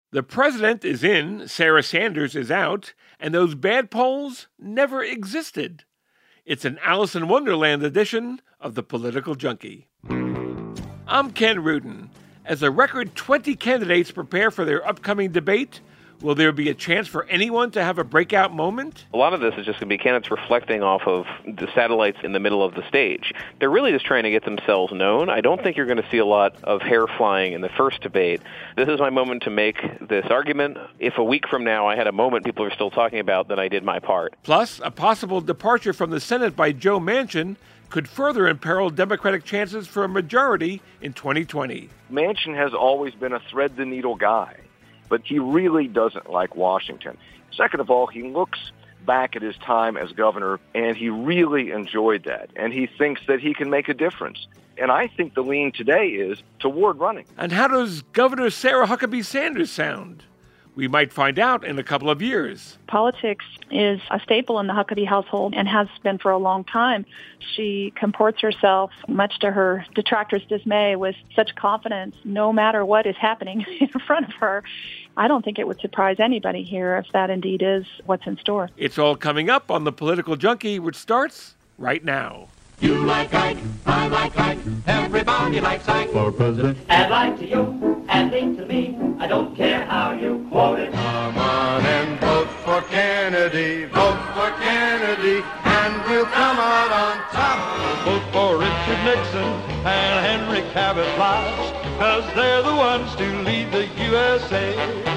The president is in, Sarah Sanders is out, and those bad polls never existed. It's an Alice in Wonderland edition of The Political Junkie. I'm Ken Rudin. As a record 20 candidates prepare for their upcoming debate, will there be a chance for anyone to have a breakout moment? A lot of this is just going to be candidates reflecting off of the satellites in the middle of the stage. They're really just trying to get themselves known. I don't think you're going to see a lot of hair flying in the first debate. This is my moment to make this argument. If a week from now I had a moment people are still talking about, then I did my part. Plus, a possible departure from the Senate by Joe Manchin could further imperil Democratic chances for a majority in 2020. Manchin has always been a thread-the-needle guy, but he really doesn't like Washington. Second of all, he looks back at his time as governor, and he really enjoyed that, and he thinks that he can make a difference. And I think the lean today is toward running. And how does Governor Sarah Huckabee Sanders sound? We might find out in a couple of years. Politics is a staple in the Huckabee household and has been for a long time. She comports herself, much to her detractors' dismay, with such confidence no matter what is happening in front of her. I don't think it would surprise anybody here if that indeed is what's in store. It's all coming up on The Political Junkie, which starts right now. You like Ike, I like Ike, everybody likes Ike for president. Add Ike to you, add Ike to me, I don't care how you quote it. Come on and vote for Kennedy, and we'll come out on top. Vote for Richard Nixon and Henry Cabot Lodge, 'cause they're the ones to lead the USA.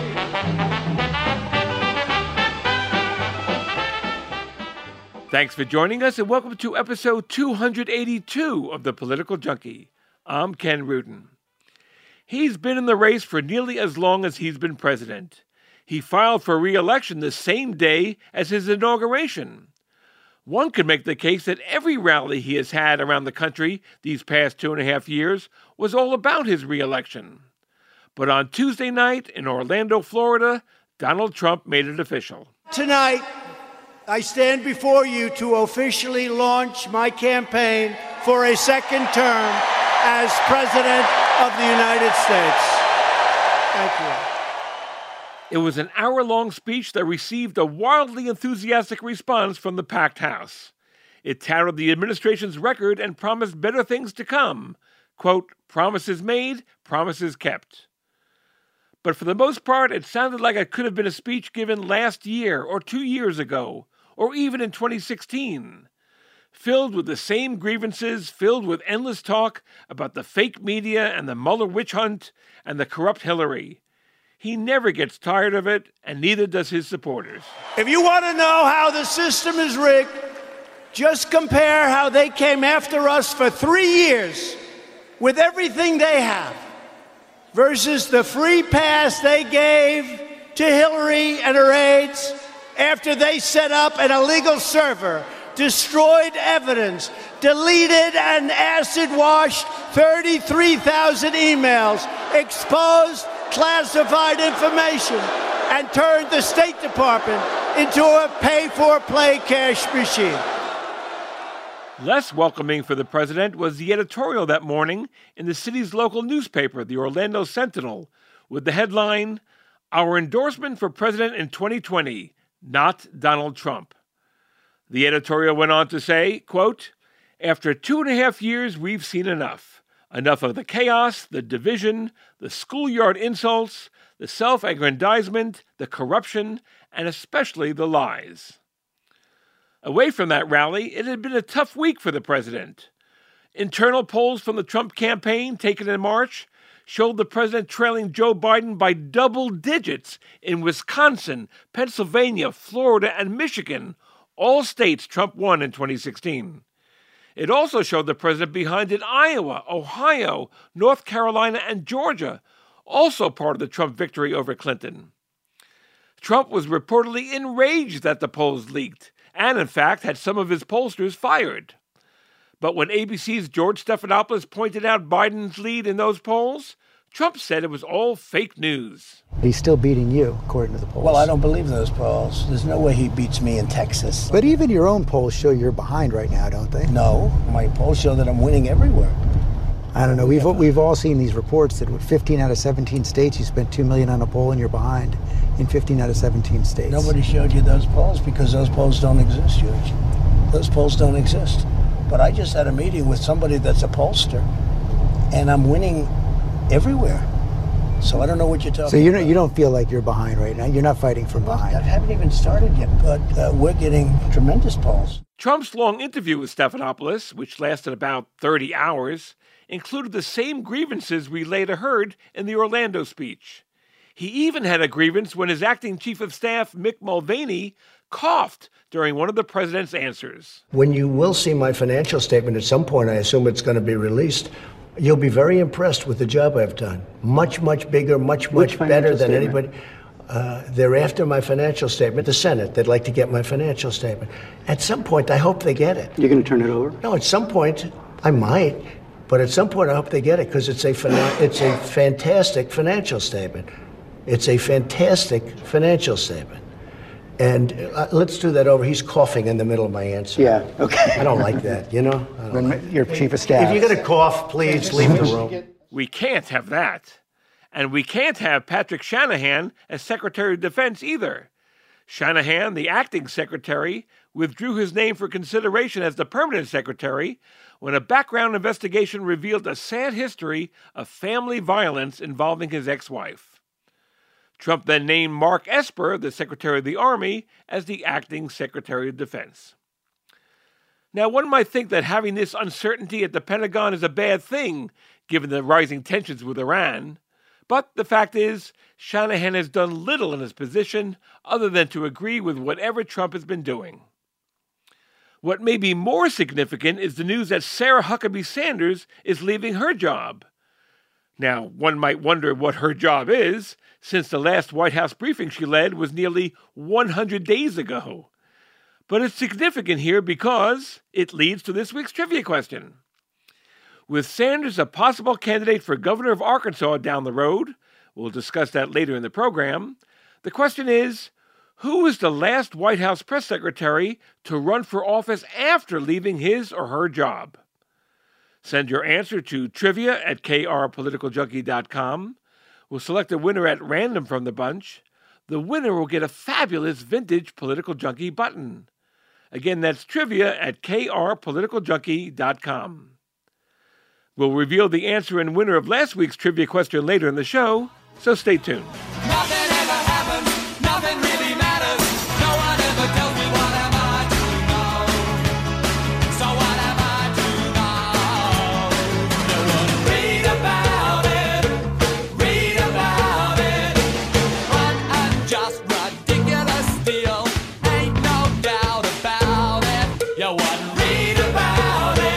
Thanks for joining us, and welcome to episode 282 of The Political Junkie. I'm Ken Rudin. He's been in the race for nearly as long as he's been president. He filed for re-election the same day as his inauguration. One could make the case that every rally he has had around the country these past 2.5 years was all about his re-election. But on Tuesday night in Orlando, Florida, Donald Trump made it official. Tonight, I stand before you to officially launch my campaign for a second term as President of the United States. Thank you. It was an hour-long speech that received a wildly enthusiastic response from the packed House. It touted the administration's record and promised better things to come. Quote, promises made, promises kept. But for the most part, it sounded like it could have been a speech given last year or 2 years ago, or even in 2016, filled with the same grievances, filled with endless talk about the fake media and the Mueller witch hunt and the corrupt Hillary. He never gets tired of it, and neither does his supporters. If you want to know how the system is rigged, just compare how they came after us for 3 years with everything they have versus the free pass they gave to Hillary and her aides after they set up an illegal server, destroyed evidence, deleted and acid-washed 33,000 emails, exposed classified information, and turned the State Department into a pay-for-play cash machine. Less welcoming for the president was the editorial that morning in the city's local newspaper, the Orlando Sentinel, with the headline, "Our endorsement for president in 2020, not Donald Trump." The editorial went on to say, quote, "After 2.5 years, we've seen enough. Enough of the chaos, the division, the schoolyard insults, the self-aggrandizement, the corruption, and especially the lies." Away from that rally, it had been a tough week for the president. Internal polls from the Trump campaign taken in March showed the president trailing Joe Biden by double digits in Wisconsin, Pennsylvania, Florida, and Michigan, all states Trump won in 2016. It also showed the president behind in Iowa, Ohio, North Carolina, and Georgia, also part of the Trump victory over Clinton. Trump was reportedly enraged that the polls leaked, and in fact had some of his pollsters fired. But when ABC's George Stephanopoulos pointed out Biden's lead in those polls, Trump said it was all fake news. He's still beating you, according to the polls. Well, I don't believe those polls. There's no way he beats me in Texas. But even your own polls show you're behind right now, don't they? No, my polls show that I'm winning everywhere. I don't know. We've all seen these reports that with 15 out of 17 states, you spent $2 million on a poll and you're behind in 15 out of 17 states. Nobody showed you those polls because those polls don't exist, George. Those polls don't exist. But I just had a meeting with somebody that's a pollster, and I'm winning everywhere. So I don't know what you're talking about. So you don't feel like you're behind right now? You're not fighting from behind? I haven't even started yet, but we're getting tremendous polls. Trump's long interview with Stephanopoulos, which lasted about 30 hours, included the same grievances we later heard in the Orlando speech. He even had a grievance when his acting chief of staff, Mick Mulvaney, coughed during one of the president's answers. When you will see my financial statement at some point, I assume it's going to be released, you'll be very impressed with the job I've done. Much, much bigger, much better than anybody. They're after my financial statement, the Senate. They'd like to get my financial statement. At some point, I hope they get it. You're going to turn it over? No, at some point, I might. But at some point, I hope they get it because it's a fantastic financial statement. It's a fantastic financial statement. And let's do that over. He's coughing in the middle of my answer. Yeah, okay. I don't like that, you know? Your chief of staff. If you're going to cough, please leave the room. We can't have that. And we can't have Patrick Shanahan as Secretary of Defense either. Shanahan, the acting secretary, withdrew his name for consideration as the permanent secretary when a background investigation revealed a sad history of family violence involving his ex-wife. Trump then named Mark Esper, the Secretary of the Army, as the acting Secretary of Defense. Now, one might think that having this uncertainty at the Pentagon is a bad thing, given the rising tensions with Iran. But the fact is, Shanahan has done little in his position other than to agree with whatever Trump has been doing. What may be more significant is the news that Sarah Huckabee Sanders is leaving her job. Now, one might wonder what her job is, since the last White House briefing she led was nearly 100 days ago. But it's significant here because it leads to this week's trivia question. With Sanders a possible candidate for governor of Arkansas down the road, we'll discuss that later in the program, the question is, who was the last White House press secretary to run for office after leaving his or her job? Send your answer to trivia@krpoliticaljunkie.com. We'll select a winner at random from the bunch. The winner will get a fabulous vintage Political Junkie button. Again, that's trivia@krpoliticaljunkie.com. We'll reveal the answer and winner of last week's trivia question later in the show, so stay tuned. Nothing ever happens, nothing really matters. No one ever tells me what am I to know. So what am I to know? No one read about it. What unjust, ridiculous deal. Ain't no doubt about it. You wouldn't read about it.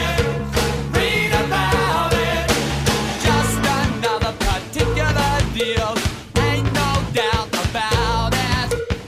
Just another particular deal. Ain't no doubt about it.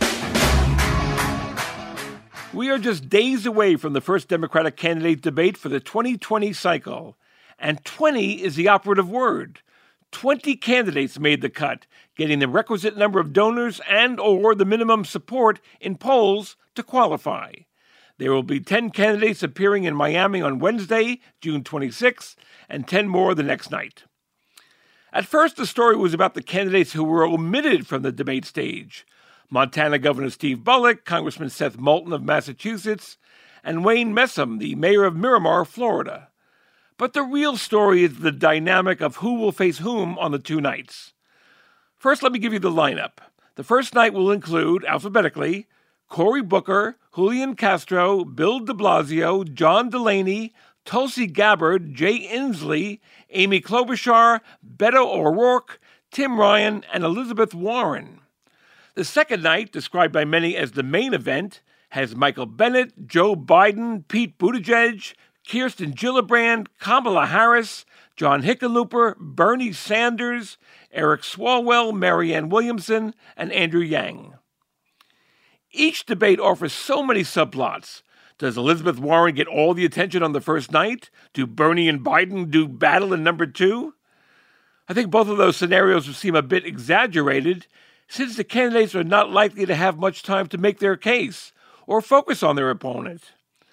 We are just days away from the first Democratic candidate debate for the 2020 cycle, and 20 is the operative word. 20 candidates made the cut, getting the requisite number of donors and or the minimum support in polls to qualify. There will be 10 candidates appearing in Miami on Wednesday, June 26th, and 10 more the next night. At first, the story was about the candidates who were omitted from the debate stage. Montana Governor Steve Bullock, Congressman Seth Moulton of Massachusetts, and Wayne Messam, the mayor of Miramar, Florida. But the real story is the dynamic of who will face whom on the two nights. First, let me give you the lineup. The first night will include, alphabetically, Cory Booker, Julian Castro, Bill de Blasio, John Delaney, Tulsi Gabbard, Jay Inslee, Amy Klobuchar, Beto O'Rourke, Tim Ryan, and Elizabeth Warren. The second night, described by many as the main event, has Michael Bennet, Joe Biden, Pete Buttigieg, Kirsten Gillibrand, Kamala Harris, John Hickenlooper, Bernie Sanders, Eric Swalwell, Marianne Williamson, and Andrew Yang. Each debate offers so many subplots. Does Elizabeth Warren get all the attention on the first night? Do Bernie and Biden do battle in number two? I think both of those scenarios seem a bit exaggerated, since the candidates are not likely to have much time to make their case or focus on their opponent.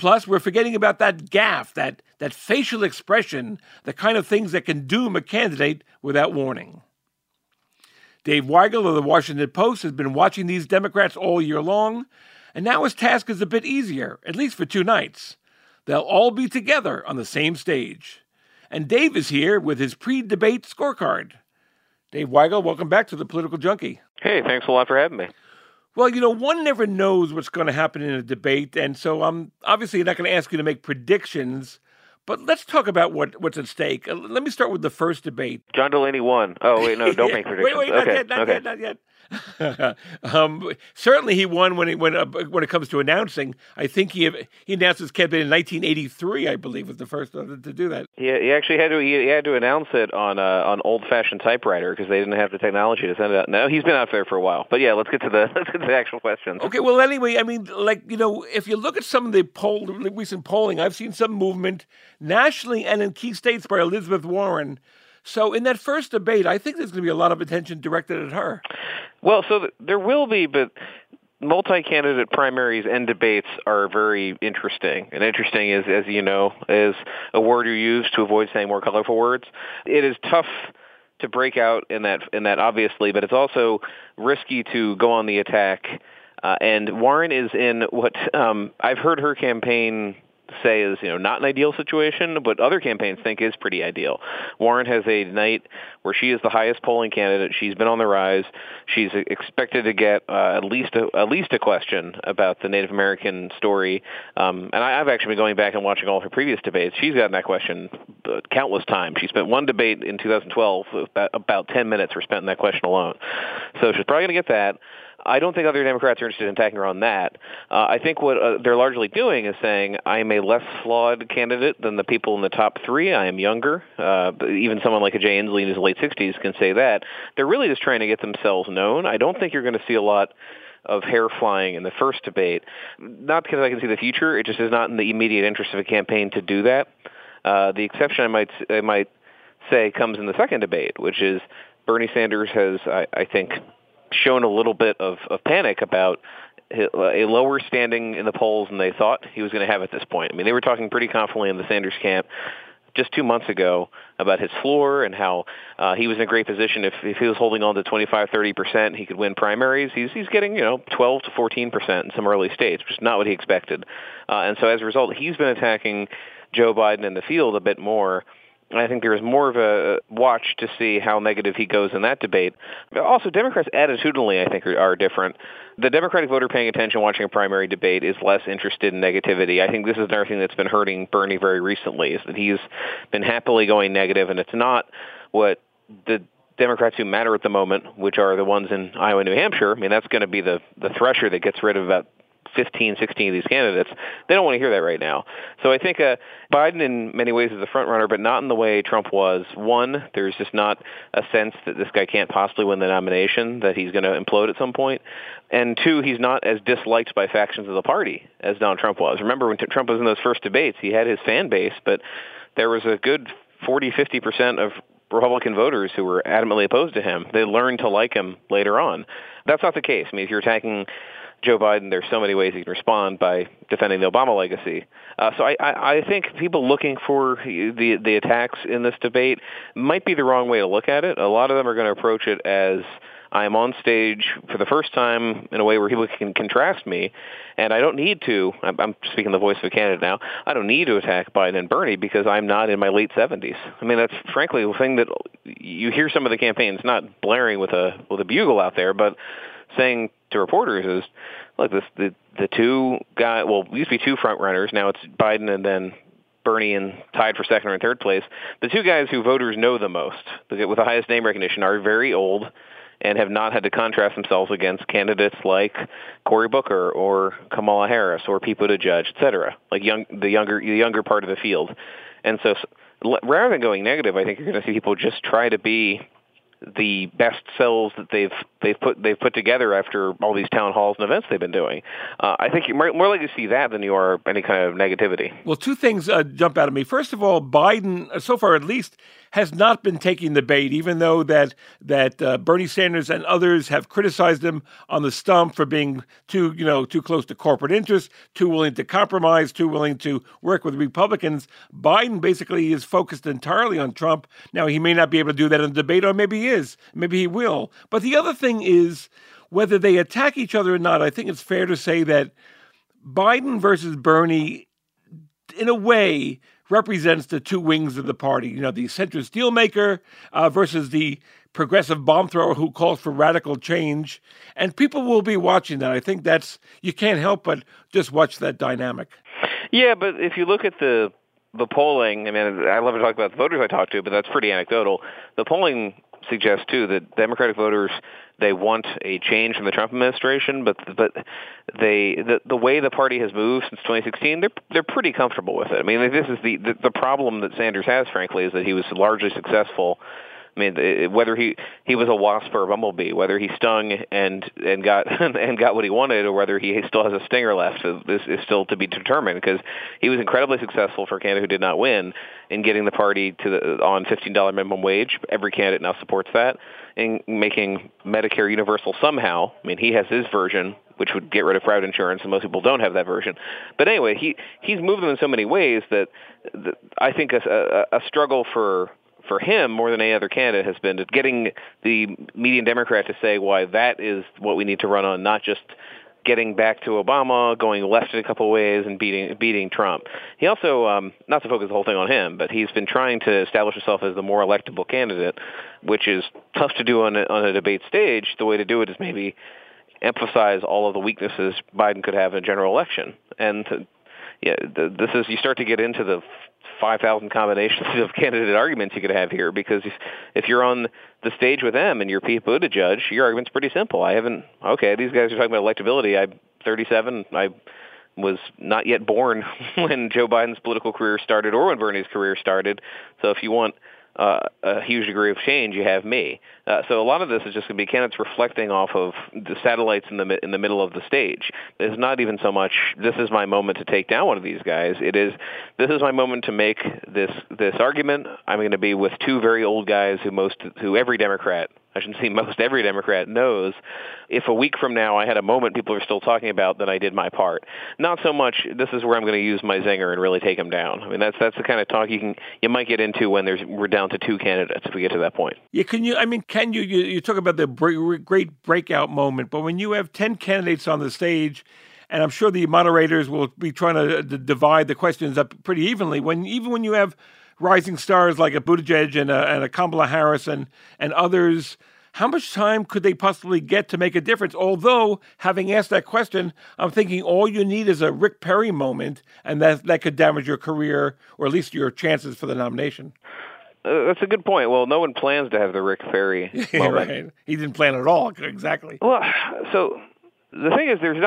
Plus, we're forgetting about that gaffe, that facial expression, the kind of things that can doom a candidate without warning. Dave Weigel of the Washington Post has been watching these Democrats all year long, and now his task is a bit easier, at least for 2 nights. They'll all be together on the same stage. And Dave is here with his pre-debate scorecard. Dave Weigel, welcome back to the Political Junkie. Hey, thanks a lot for having me. Well, one never knows what's going to happen in a debate, and so I'm obviously not going to ask you to make predictions, but let's talk about what's at stake. Let me start with the first debate. John Delaney won. Oh, wait, no, don't make predictions. Wait, not yet. Certainly he won when it comes to announcing. I think he announced his campaign in 1983, I believe, was the first one to do that. He actually had to announce it on old-fashioned typewriter because they didn't have the technology to send it out. No, he's been out there for a while. But yeah, let's get to the actual questions. Okay, well, anyway, I mean, if you look at some of the recent polling, I've seen some movement nationally and in key states by Elizabeth Warren. So in that first debate, I think there's going to be a lot of attention directed at her. Well, so there will be, but multi-candidate primaries and debates are very interesting. And interesting is, as you know, is a word you use to avoid saying more colorful words. It is tough to break out in that obviously, but it's also risky to go on the attack. And Warren is in what I've heard her campaign say is, not an ideal situation, but other campaigns think is pretty ideal. Warren has a night where she is the highest polling candidate. She's been on the rise. She's expected to get at least a question about the Native American story. And I've actually been going back and watching all of her previous debates. She's gotten that question countless times. She spent one debate in 2012, about 10 minutes were spent in that question alone. So she's probably going to get that. I don't think other Democrats are interested in attacking her on that. I think what they're largely doing is saying, I am a less flawed candidate than the people in the top 3. I am younger. Even someone like a Jay Inslee in his late 60s can say that. They're really just trying to get themselves known. I don't think you're going to see a lot of hair flying in the first debate. Not because I can see the future. It just is not in the immediate interest of a campaign to do that. The exception I might say comes in the second debate, which is Bernie Sanders has, I think, shown a little bit of panic about a lower standing in the polls than they thought he was going to have at this point. I mean, they were talking pretty confidently in the Sanders camp just 2 months ago about his floor and how he was in a great position. If he was holding on to 25-30%, he could win primaries. He's getting 12 to 14% in some early states, which is not what he expected. And so as a result, he's been attacking Joe Biden in the field a bit more. I think there is more of a watch to see how negative he goes in that debate. Also, Democrats attitudinally, I think, are different. The Democratic voter paying attention watching a primary debate is less interested in negativity. I think this is another thing that's been hurting Bernie very recently, is that he's been happily going negative, and it's not what the Democrats who matter at the moment, which are the ones in Iowa and New Hampshire. I mean, that's going to be the thresher that gets rid of about 15, 16 of these candidates. They don't want to hear that right now. So I think Biden in many ways is a front runner, but not in the way Trump was. One, there's just not a sense that this guy can't possibly win the nomination, that he's going to implode at some point. And two, he's not as disliked by factions of the party as Donald Trump was. Remember when Trump was in those first debates, he had his fan base, but there was a good 40, 50% of Republican voters who were adamantly opposed to him. They learned to like him later on. That's not the case. I mean, if you're attacking Joe Biden, there's so many ways he can respond by defending the Obama legacy. So I think people looking for the attacks in this debate might be the wrong way to look at it. A lot of them are going to approach it as I am on stage for the first time in a way where people can contrast me, and I don't need to. I'm speaking the voice of a candidate now. I don't need to attack Biden and Bernie because I'm not in my late 70s. I mean, that's frankly the thing that you hear some of the campaigns not blaring with a bugle out there, but saying to reporters is, look, the two guys, well, it used to be two front runners. Now it's Biden and then Bernie and tied for second or third place. The two guys who voters know the most, with the highest name recognition, are very old and have not had to contrast themselves against candidates like Cory Booker or Kamala Harris or Pete Buttigieg, et cetera, like the younger part of the field. And so rather than going negative, I think you're going to see people just try to be the best selves that they've put together after all these town halls and events they've been doing. I think you're more likely to see that than you are any kind of negativity. Well, two things jump out at me. First of all, Biden, so far at least, has not been taking the bait, even though that Bernie Sanders and others have criticized him on the stump for being too close to corporate interests, too willing to compromise, too willing to work with Republicans. Biden basically is focused entirely on Trump. Now, he may not be able to do that in the debate, or maybe he is. Maybe he will. But the other thing is, whether they attack each other or not, I think it's fair to say that Biden versus Bernie, in a way, represents the two wings of the party. The centrist dealmaker versus the progressive bomb thrower who calls for radical change. And people will be watching that. I think you can't help but just watch that dynamic. Yeah, but if you look at the polling, I mean, I love to talk about the voters I talk to, but that's pretty anecdotal. The polling suggests, too, that Democratic voters, they want a change from the Trump administration, but the way the party has moved since 2016, they're pretty comfortable with it. I mean, this is the problem that Sanders has, frankly, is that he was largely successful. I mean, whether he was a wasp or a bumblebee, whether he stung and got what he wanted, or whether he still has a stinger left, this is still to be determined. Because he was incredibly successful for a candidate who did not win in getting the party on $15 minimum wage. Every candidate now supports that, and making Medicare universal somehow. I mean, he has his version, which would get rid of private insurance, and most people don't have that version. But anyway, he's moved them in so many ways that I think a struggle for him more than any other candidate has been getting the median Democrat to say why that is what we need to run on, not just getting back to Obama, going left in a couple of ways, and beating Trump. He also, not to focus the whole thing on him, but he's been trying to establish himself as the more electable candidate, which is tough to do on a debate stage. The way to do it is maybe emphasize all of the weaknesses Biden could have in a general election. And this is, you start to get into the 5,000 combinations of candidate arguments you could have here, because if you're on the stage with them and you're Pete Buttigieg, your argument's pretty simple. These guys are talking about electability. I'm 37. I was not yet born when Joe Biden's political career started or when Bernie's career started. So if you want a huge degree of change, you have me. So a lot of this is just going to be candidates reflecting off of the satellites in the middle of the stage. It's not even so much, this is my moment to take down one of these guys. It is, this is my moment to make this argument. I'm going to be with two very old guys who every Democrat, I shouldn't say most, every Democrat knows. If a week from now I had a moment people are still talking about, then I did my part. Not so much, this is where I'm going to use my zinger and really take them down. I mean, that's the kind of talk you might get into when we're down to two candidates if we get to that point. Yeah, you talk about the great breakout moment, but when you have 10 candidates on the stage, and I'm sure the moderators will be trying to divide the questions up pretty evenly, even when you have rising stars like a Buttigieg and a Kamala Harris and others, how much time could they possibly get to make a difference? Although, having asked that question, I'm thinking all you need is a Rick Perry moment, and that could damage your career, or at least your chances for the nomination. That's a good point. Well, no one plans to have the Rick Perry moment. Right. He didn't plan at all. Exactly. Well, so the thing is, there's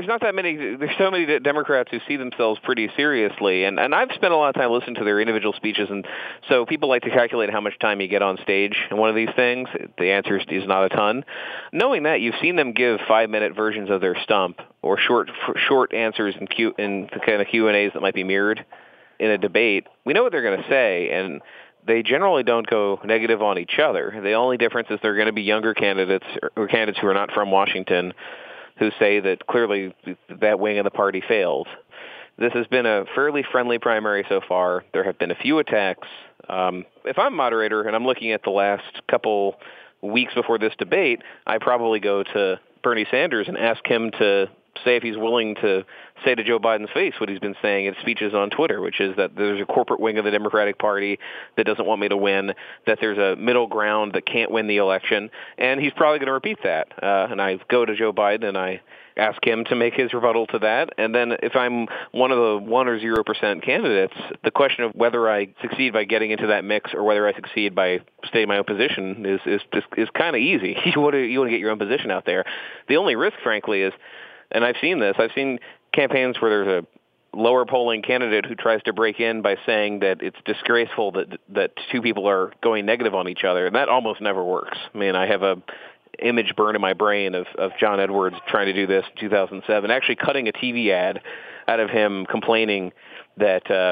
so many Democrats who see themselves pretty seriously, and I've spent a lot of time listening to their individual speeches, and so people like to calculate how much time you get on stage in one of these things. The answer is not a ton. Knowing that, you've seen them give 5-minute versions of their stump, or short answers in the kind of Q&As that might be mirrored in a debate. We know what they're going to say, and they generally don't go negative on each other. The only difference is they're going to be younger candidates, or candidates who are not from Washington, who say that clearly that wing of the party failed. This has been a fairly friendly primary so far. There have been a few attacks. If I'm moderator and I'm looking at the last couple weeks before this debate, I probably go to Bernie Sanders and ask him to say if he's willing to say to Joe Biden's face what he's been saying in speeches on Twitter, which is that there's a corporate wing of the Democratic Party that doesn't want me to win, that there's a middle ground that can't win the election, and he's probably going to repeat that. And I go to Joe Biden and I ask him to make his rebuttal to that. And then if I'm one of the 1 or 0% candidates, the question of whether I succeed by getting into that mix or whether I succeed by stating my own position is kind of easy. You want to get your own position out there. The only risk, frankly, is, and I've seen campaigns where there's a lower polling candidate who tries to break in by saying that it's disgraceful that two people are going negative on each other, and that almost never works. I mean, I have a image burned in my brain of John Edwards trying to do this in 2007, actually cutting a TV ad out of him complaining that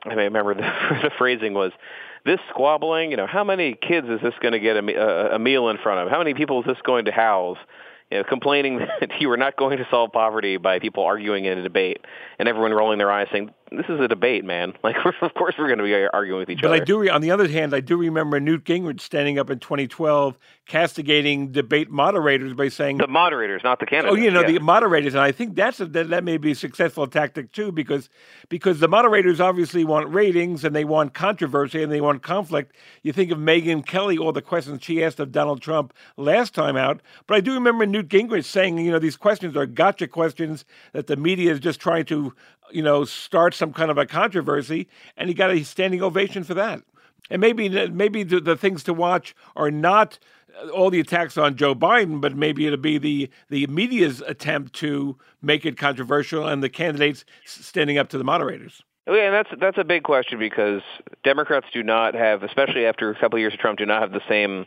I remember the phrasing was, this squabbling, how many kids is this going to get a meal in front of? How many people is this going to house? Complaining that you were not going to solve poverty by people arguing in a debate, and everyone rolling their eyes saying, this is a debate, man. Like, of course we're going to be arguing with each other. But on the other hand, I do remember Newt Gingrich standing up in 2012 castigating debate moderators by saying... The moderators, not the candidates. The moderators. And I think that may be a successful tactic, too, because the moderators obviously want ratings and they want controversy and they want conflict. You think of Megyn Kelly, all the questions she asked of Donald Trump last time out. But I do remember Newt Gingrich saying, these questions are gotcha questions that the media is just trying to, start some kind of a controversy, and he got a standing ovation for that. And maybe the things to watch are not all the attacks on Joe Biden, but maybe it'll be the media's attempt to make it controversial and the candidates standing up to the moderators. Yeah, and that's a big question because Democrats do not have, especially after a couple of years of Trump, do not have the same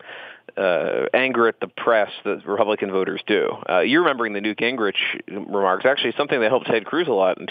anger at the press that Republican voters do. You're remembering the Newt Gingrich remarks. Actually, something that helped Ted Cruz a lot in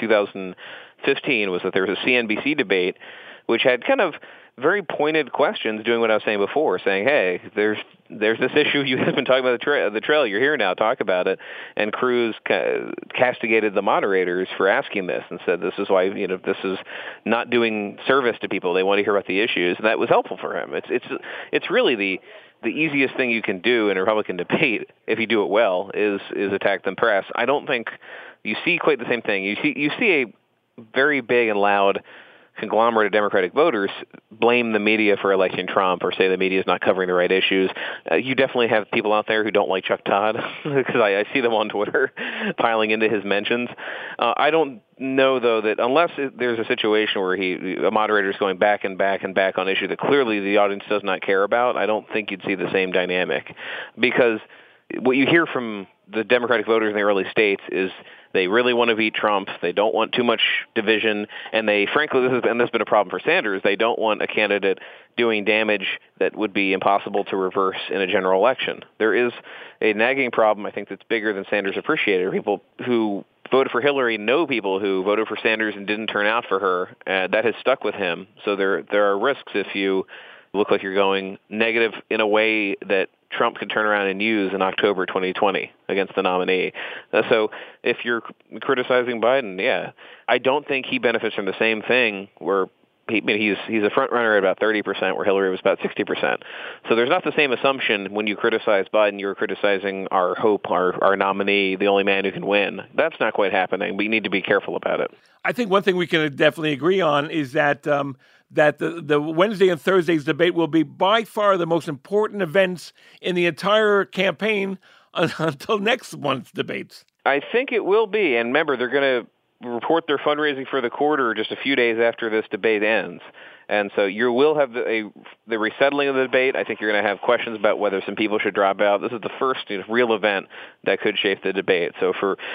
2015 was that there was a CNBC debate which had kind of very pointed questions, doing what I was saying before, saying, hey, there's this issue you have been talking about the trail. You're here now. Talk about it. And Cruz castigated the moderators for asking this and said, this is why, this is not doing service to people. They want to hear about the issues. And that was helpful for him. It's really the easiest thing you can do in a Republican debate, if you do it well, is attack the press. I don't think you see quite the same thing. You see a very big and loud conglomerate of Democratic voters blame the media for electing Trump or say the media is not covering the right issues. You definitely have people out there who don't like Chuck Todd because I see them on Twitter piling into his mentions. I don't know, though, that unless there's a situation where a moderator is going back and back and back on issue that clearly the audience does not care about, I don't think you'd see the same dynamic because what you hear from the Democratic voters in the early states is they really want to beat Trump. They don't want too much division. And they, frankly, this has been a problem for Sanders. They don't want a candidate doing damage that would be impossible to reverse in a general election. There is a nagging problem, I think, that's bigger than Sanders appreciated. People who voted for Hillary know people who voted for Sanders and didn't turn out for her. That has stuck with him. So there are risks if you look like you're going negative in a way that Trump could turn around and use in October 2020 against the nominee. So if you're criticizing Biden, yeah, I don't think he benefits from the same thing where he's a front runner at about 30%, where Hillary was about 60%. So there's not the same assumption when you criticize Biden, you're criticizing our hope, our nominee, the only man who can win. That's not quite happening, but you need to be careful about it. I think one thing we can definitely agree on is that that the Wednesday and Thursday's debate will be by far the most important events in the entire campaign until next month's debates. I think it will be. And remember, they're going to report their fundraising for the quarter just a few days after this debate ends. And so you will have the resettling of the debate. I think you're going to have questions about whether some people should drop out. This is the first real event that could shape the debate. So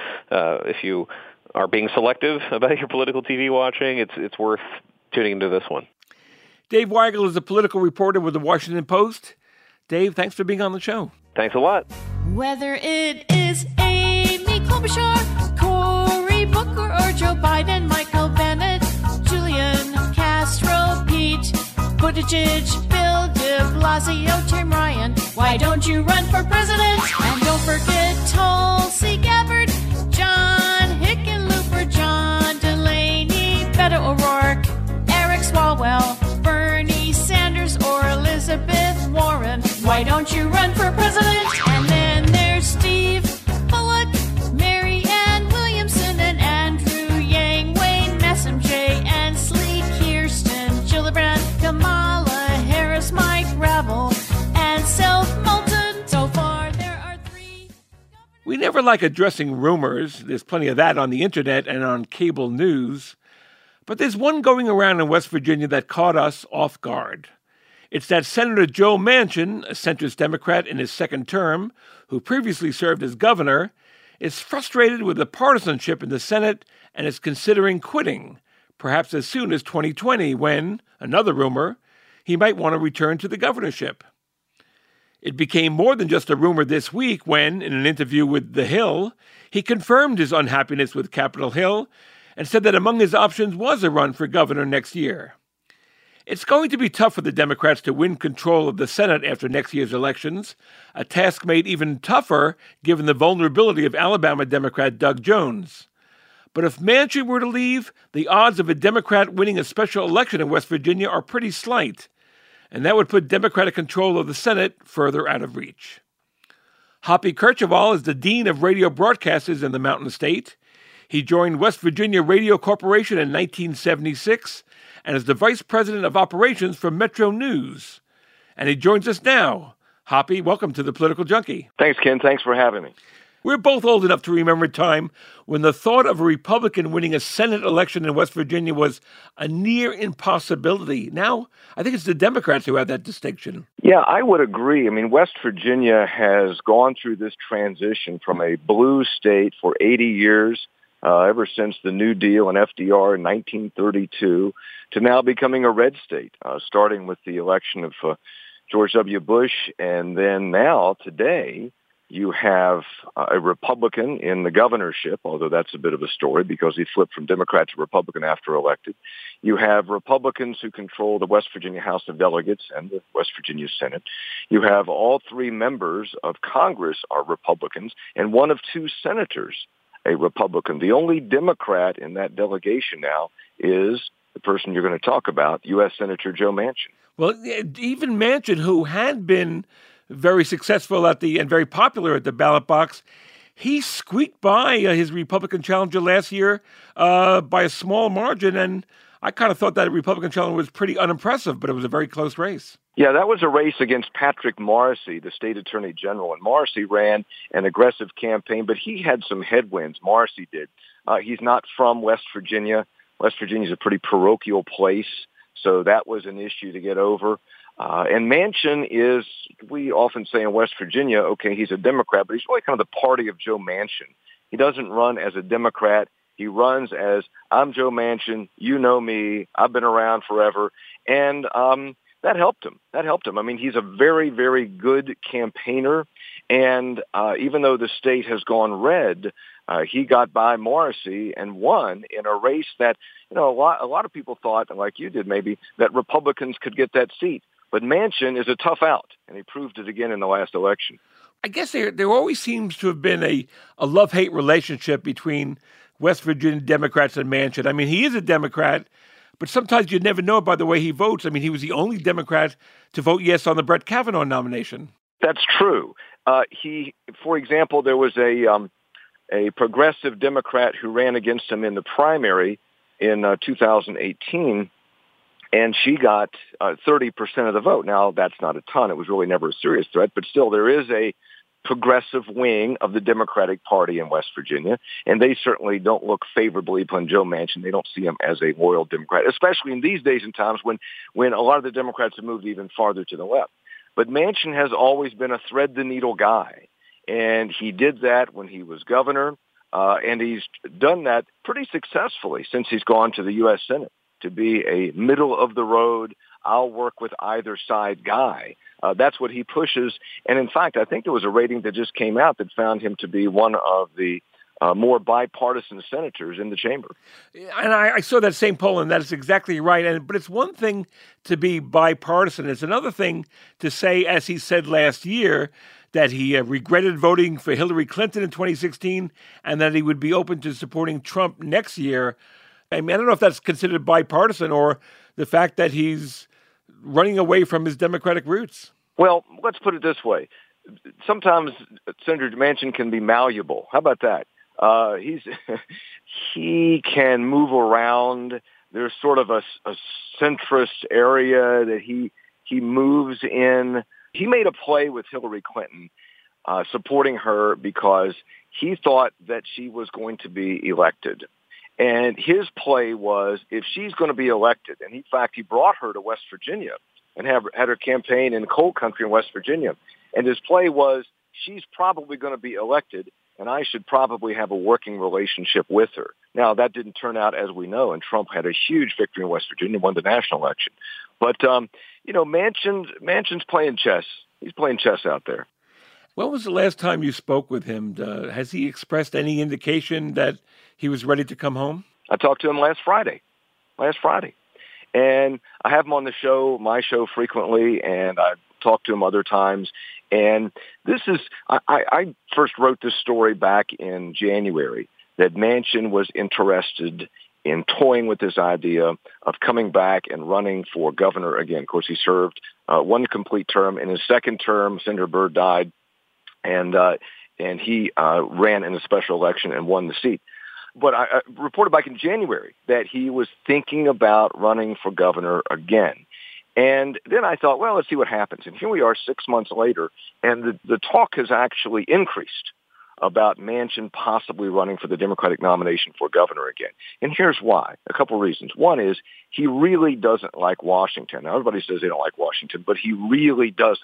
if you are being selective about your political TV watching, it's worth tuning into this one. Dave Weigel is a political reporter with the Washington Post. Dave, thanks for being on the show. Thanks a lot. Whether it is Amy Klobuchar, Cory Booker, or Joe Biden, Michael Bennet, Julian Castro, Pete Buttigieg, Bill de Blasio, Tim Ryan, why don't you run for president? And don't forget Tulsi Gabbard, John Hickenlooper, John Delaney, Beto O'Rourke, Eric Swalwell, Bernie Sanders, or Elizabeth Warren. Why don't you run for president? And then there's Steve Bullock, Mary Ann Williamson, and Andrew Yang, Wayne Messam, Jay Inslee, Kirsten Gillibrand, Kamala Harris, Mike Gravel, and Self Moulton. So far, there are 3. We never like addressing rumors. There's plenty of that on the internet and on cable news. But there's one going around in West Virginia that caught us off guard. It's that Senator Joe Manchin, a centrist Democrat in his second term, who previously served as governor, is frustrated with the partisanship in the Senate and is considering quitting, perhaps as soon as 2020 when, another rumor, he might want to return to the governorship. It became more than just a rumor this week when, in an interview with The Hill, he confirmed his unhappiness with Capitol Hill and said that among his options was a run for governor next year. It's going to be tough for the Democrats to win control of the Senate after next year's elections, a task made even tougher given the vulnerability of Alabama Democrat Doug Jones. But if Manchin were to leave, the odds of a Democrat winning a special election in West Virginia are pretty slight, and that would put Democratic control of the Senate further out of reach. Hoppy Kercheval is the Dean of Radio Broadcasters in the Mountain State. He joined West Virginia Radio Corporation in 1976 and is the Vice President of Operations for Metro News. And he joins us now. Hoppy, welcome to the Political Junkie. Thanks, Ken. Thanks for having me. We're both old enough to remember a time when the thought of a Republican winning a Senate election in West Virginia was a near impossibility. Now, I think it's the Democrats who have that distinction. Yeah, I would agree. I mean, West Virginia has gone through this transition from a blue state for 80 years, ever since the New Deal and FDR in 1932, to now becoming a red state, starting with the election of George W. Bush. And then now, today, you have a Republican in the governorship, although that's a bit of a story because he flipped from Democrat to Republican after elected. You have Republicans who control the West Virginia House of Delegates and the West Virginia Senate. You have all three members of Congress are Republicans, and one of two senators a Republican. The only Democrat in that delegation now is the person you're going to talk about, U.S. Senator Joe Manchin. Well, even Manchin, who had been very successful and very popular at the ballot box, he squeaked by his Republican challenger last year by a small margin, and I kind of thought that Republican challenger was pretty unimpressive, but it was a very close race. Yeah, that was a race against Patrick Morrisey, the state attorney general, and Morrisey ran an aggressive campaign, but he had some headwinds. Morrisey did. He's not from West Virginia. West Virginia is a pretty parochial place, so that was an issue to get over. And Manchin is, we often say in West Virginia, okay, he's a Democrat, but he's really kind of the party of Joe Manchin. He doesn't run as a Democrat. He runs as, I'm Joe Manchin, you know me, I've been around forever. And that helped him. I mean, he's a very, very good campaigner. And even though the state has gone red, he got by Morrisey and won in a race that, a lot of people thought, like you did maybe, that Republicans could get that seat. But Manchin is a tough out, and he proved it again in the last election. I guess there always seems to have been a love-hate relationship between West Virginia Democrats and Manchin. I mean, he is a Democrat, but sometimes you never know by the way he votes. I mean, he was the only Democrat to vote yes on the Brett Kavanaugh nomination. That's true. For example, there was a progressive Democrat who ran against him in the primary in 2018, and she got 30% of the vote. Now, that's not a ton. It was really never a serious threat, but still there is a progressive wing of the Democratic Party in West Virginia, and they certainly don't look favorably upon Joe Manchin. They don't see him as a loyal Democrat, especially in these days and times when a lot of the Democrats have moved even farther to the left. But Manchin has always been a thread-the-needle guy, and he did that when he was governor, and he's done that pretty successfully since he's gone to the U.S. Senate, to be a middle-of-the-road, I'll work with either side guy. That's what he pushes. And in fact, I think there was a rating that just came out that found him to be one of the more bipartisan senators in the chamber. And I saw that same poll, and that is exactly right. But it's one thing to be bipartisan. It's another thing to say, as he said last year, that he regretted voting for Hillary Clinton in 2016 and that he would be open to supporting Trump next year. I mean, I don't know if that's considered bipartisan or the fact that he's running away from his Democratic roots. Well, let's put it this way. Sometimes Senator Manchin can be malleable. How about that? He can move around. There's sort of a centrist area that he moves in. He made a play with Hillary Clinton, supporting her because he thought that she was going to be elected. And his play was, if she's going to be elected, and in fact, he brought her to West Virginia and had her campaign in coal country in West Virginia. And his play was, she's probably going to be elected, and I should probably have a working relationship with her. Now, that didn't turn out as we know, and Trump had a huge victory in West Virginia, won the national election. But, Manchin's playing chess. He's playing chess out there. When was the last time you spoke with him? Has he expressed any indication that he was ready to come home? I talked to him last Friday. And I have him on my show frequently, and I talked to him other times. And this is, I first wrote this story back in January that Manchin was interested in toying with this idea of coming back and running for governor again. Of course, he served one complete term. In his second term, Senator Byrd died, and he ran in a special election and won the seat. But I reported back in January that he was thinking about running for governor again. And then I thought, well, let's see what happens. And here we are 6 months later, and the talk has actually increased about Manchin possibly running for the Democratic nomination for governor again. And here's why. A couple of reasons. One is he really doesn't like Washington. Now, everybody says they don't like Washington, but he really doesn't.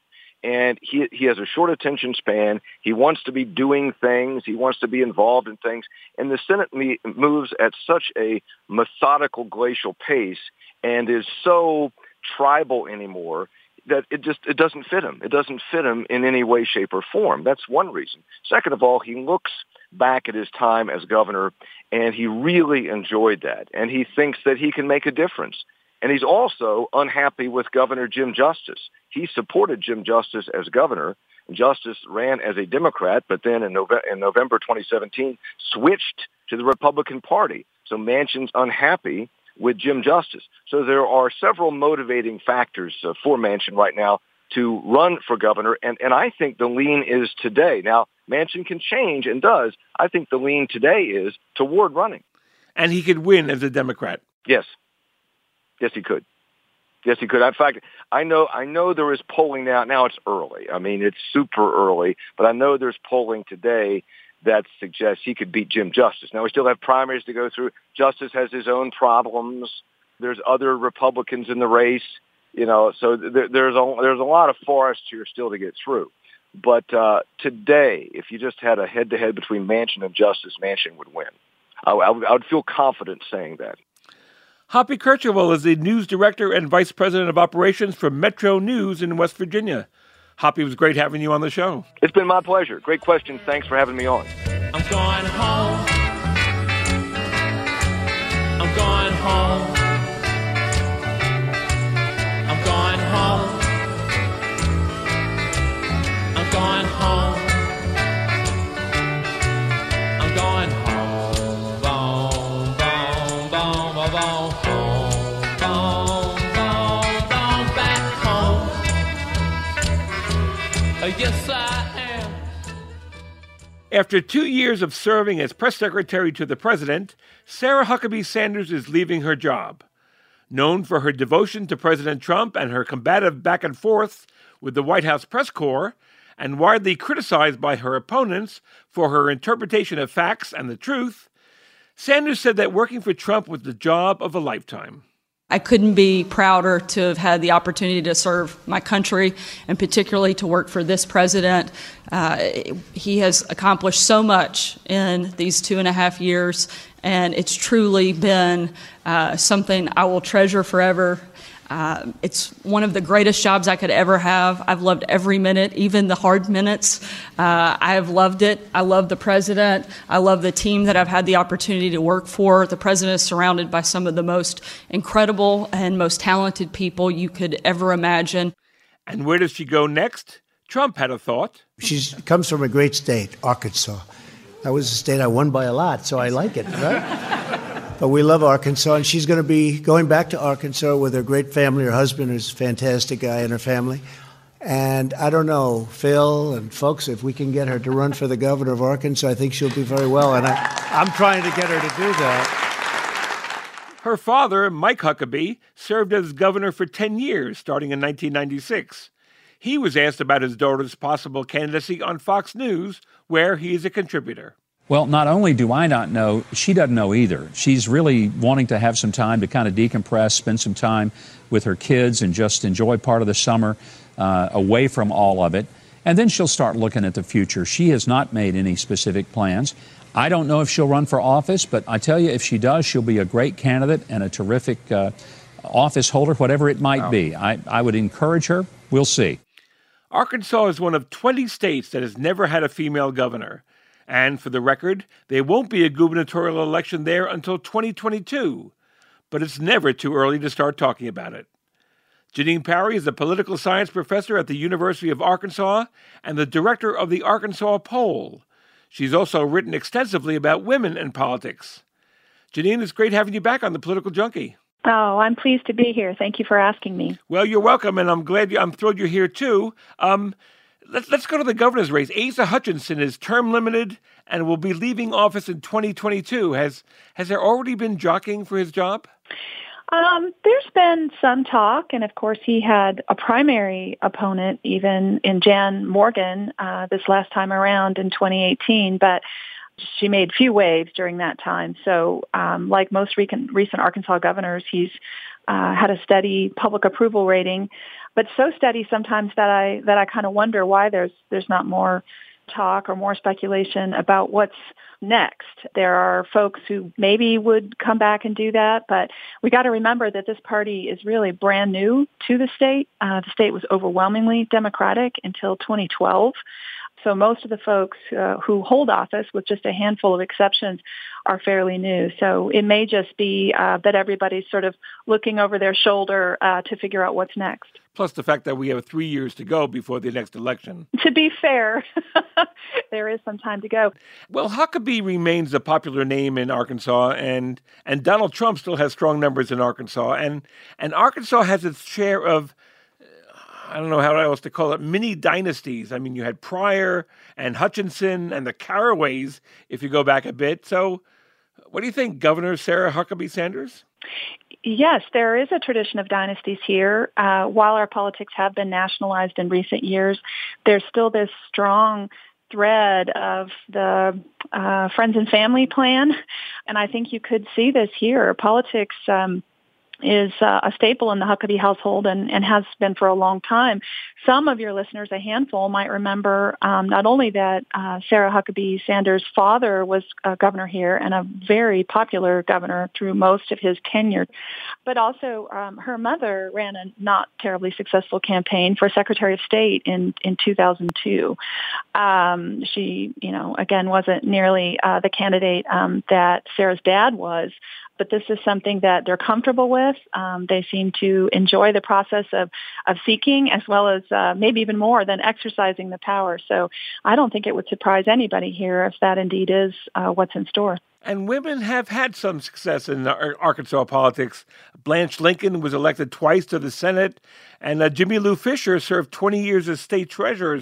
And he has a short attention span. He wants to be doing things. He wants to be involved in things. And the Senate moves at such a methodical, glacial pace and is so tribal anymore that it doesn't fit him. It doesn't fit him in any way, shape, or form. That's one reason. Second of all, he looks back at his time as governor, and he really enjoyed that. And he thinks that he can make a difference. And he's also unhappy with Governor Jim Justice. He supported Jim Justice as governor. Justice ran as a Democrat, but then in November 2017 switched to the Republican Party. So Manchin's unhappy with Jim Justice. So there are several motivating factors for Manchin right now to run for governor. And I think the lean is today. Now, Manchin can change and does. I think the lean today is toward running. And he could win as a Democrat. Yes. Yes, he could. Yes, he could. In fact, I know there is polling now. Now it's early. I mean, it's super early, but I know there's polling today that suggests he could beat Jim Justice. Now, we still have primaries to go through. Justice has his own problems. There's other Republicans in the race, so there's a lot of forest here still to get through. But today, if you just had a head-to-head between Manchin and Justice, Manchin would win. I would feel confident saying that. Hoppy Kercheval is the news director and vice president of operations for Metro News in West Virginia. Hoppy, it was great having you on the show. It's been my pleasure. Great questions. Thanks for having me on. I'm going home. I'm going home. I'm going home. I'm going home. I'm going home. Boom, boom, boom, boom, boom. Yes, I am. After 2 years of serving as press secretary to the president, Sarah Huckabee Sanders is leaving her job. Known for her devotion to President Trump and her combative back and forth with the White House press corps, and widely criticized by her opponents for her interpretation of facts and the truth, Sanders said that working for Trump was the job of a lifetime. I couldn't be prouder to have had the opportunity to serve my country and particularly to work for this president. He has accomplished so much in these 2.5 years, and it's truly been something I will treasure forever. It's one of the greatest jobs I could ever have. I've loved every minute, even the hard minutes. I have loved it. I love the president. I love the team that I've had the opportunity to work for. The president is surrounded by some of the most incredible and most talented people you could ever imagine. And where does she go next? Trump had a thought. She comes from a great state, Arkansas. That was a state I won by a lot, so I like it, right? But we love Arkansas, and she's going to be going back to Arkansas with her great family. Her husband is a fantastic guy in her family. And I don't know, Phil and folks, if we can get her to run for the governor of Arkansas, I think she'll do very well. And I'm trying to get her to do that. Her father, Mike Huckabee, served as governor for 10 years, starting in 1996. He was asked about his daughter's possible candidacy on Fox News, where he is a contributor. Well, not only do I not know, she doesn't know either. She's really wanting to have some time to kind of decompress, spend some time with her kids and just enjoy part of the summer away from all of it. And then she'll start looking at the future. She has not made any specific plans. I don't know if she'll run for office, but I tell you, if she does, she'll be a great candidate and a terrific office holder, whatever it might be. I would encourage her. We'll see. Arkansas is one of 20 states that has never had a female governor. And for the record, there won't be a gubernatorial election there until 2022. But it's never too early to start talking about it. Jeanine Parry is a political science professor at the University of Arkansas and the director of the Arkansas Poll. She's also written extensively about women and politics. Jeanine, it's great having you back on The Political Junkie. Oh, I'm pleased to be here. Thank you for asking me. Well, you're welcome, and I'm thrilled you're here, too. Let's go to the governor's race. Asa Hutchinson is term limited and will be leaving office in 2022. Has there already been jockeying for his job? There's been some talk, and of course he had a primary opponent even in Jan Morgan this last time around in 2018, but she made few waves during that time. So like most recent Arkansas governors, he's had a steady public approval rating, but so steady sometimes that I kind of wonder why there's not more talk or more speculation about what's next. There are folks who maybe would come back and do that, but we got to remember that this party is really brand new to the state. The state was overwhelmingly Democratic until 2012. So most of the folks who hold office, with just a handful of exceptions, are fairly new. So it may just be that everybody's sort of looking over their shoulder to figure out what's next. Plus the fact that we have 3 years to go before the next election. To be fair, there is some time to go. Well, Huckabee remains a popular name in Arkansas, and Donald Trump still has strong numbers in Arkansas. And Arkansas has its share of, I don't know how else to call it, mini dynasties. I mean, you had Pryor and Hutchinson and the Caraways, if you go back a bit. So what do you think, Governor Sarah Huckabee Sanders? Yes, there is a tradition of dynasties here. While our politics have been nationalized in recent years, there's still this strong thread of the friends and family plan. And I think you could see this here. Politics is a staple in the Huckabee household and has been for a long time. Some of your listeners, a handful, might remember not only that Sarah Huckabee Sanders' father was a governor here and a very popular governor through most of his tenure, but also her mother ran a not terribly successful campaign for Secretary of State in 2002. She, again, wasn't nearly the candidate that Sarah's dad was. But this is something that they're comfortable with. They seem to enjoy the process of seeking, as well as maybe even more than exercising the power. So I don't think it would surprise anybody here if that indeed is what's in store. And women have had some success in Arkansas politics. Blanche Lincoln was elected twice to the Senate, and Jimmy Lou Fisher served 20 years as state treasurer.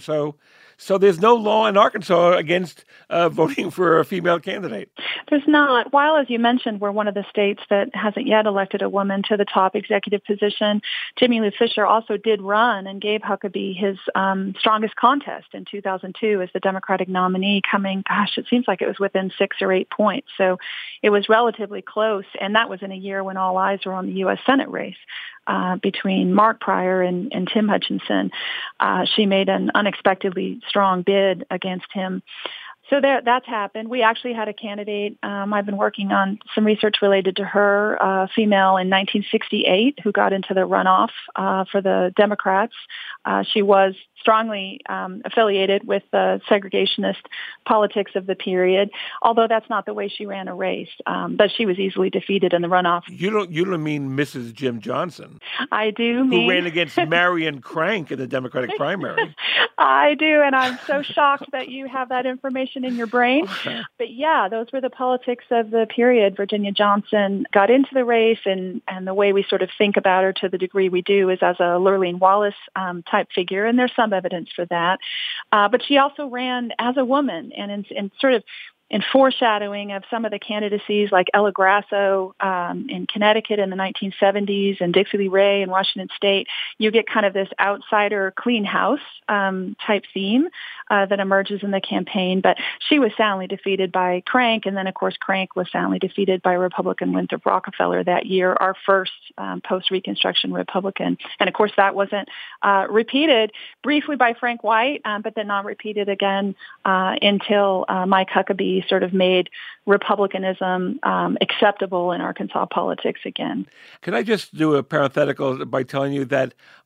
So there's no law in Arkansas against voting for a female candidate. There's not. While, as you mentioned, we're one of the states that hasn't yet elected a woman to the top executive position, Jimmy Lou Fisher also did run and gave Huckabee his strongest contest in 2002 as the Democratic nominee, coming, it seems like it was within 6 or 8 points. So it was relatively close, and that was in a year when all eyes were on the U.S. Senate race between Mark Pryor and Tim Hutchinson. She made an unexpectedly strong bid against him. So that's happened. We actually had a candidate, I've been working on some research related to her, a female in 1968 who got into the runoff for the Democrats. She was strongly affiliated with the segregationist politics of the period, although that's not the way she ran a race. But she was easily defeated in the runoff. You don't mean Mrs. Jim Johnson? I do mean... Who ran against Marion Crank in the Democratic primary. I do, and I'm so shocked that you have that information in your brain. But yeah, those were the politics of the period. Virginia Johnson got into the race, and the way we sort of think about her to the degree we do is as a Lurleen Wallace type figure, and there's some evidence for that. But she also ran as a woman, and in sort of in foreshadowing of some of the candidacies like Ella Grasso in Connecticut in the 1970s and Dixie Lee Ray in Washington State, you get kind of this outsider clean house type theme that emerges in the campaign. But she was soundly defeated by Crank, and then, of course, Crank was soundly defeated by Republican Winthrop Rockefeller that year, our first post-Reconstruction Republican. And, of course, that wasn't repeated briefly by Frank White, but then not repeated again until Mike Huckabee sort of made Republicanism acceptable in Arkansas politics again. Can I just do a parenthetical by telling you that